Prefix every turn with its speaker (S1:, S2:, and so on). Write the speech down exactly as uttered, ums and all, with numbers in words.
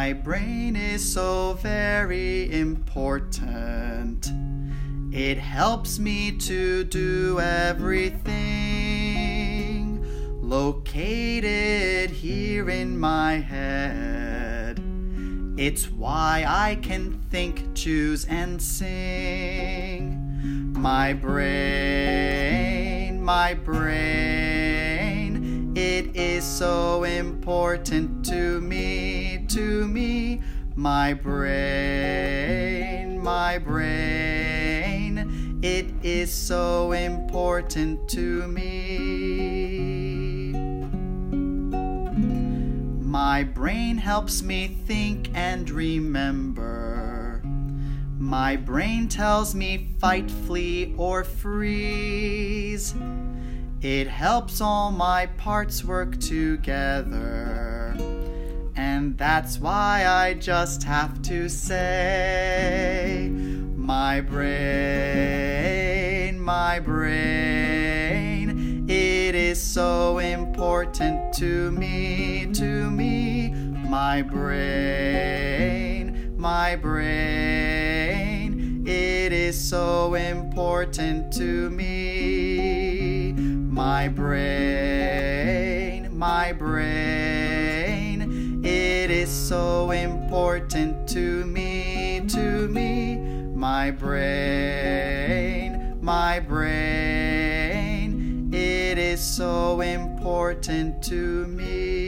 S1: My brain is so very important. It helps me to do everything. Located here in my head. It's why I can think, choose, and sing. My brain, my brain, it is so important to me, to me. My brain, my brain, it is so important to me. My brain helps me think and remember. My brain tells me fight, flee, or freeze. It helps all my parts work together. And that's why I just have to say, my brain, my brain, it is so important to me, to me. My brain, my brain, it is so important to me. My brain, my brain, it is so important to me, to me. My brain, my brain, it is so important to me.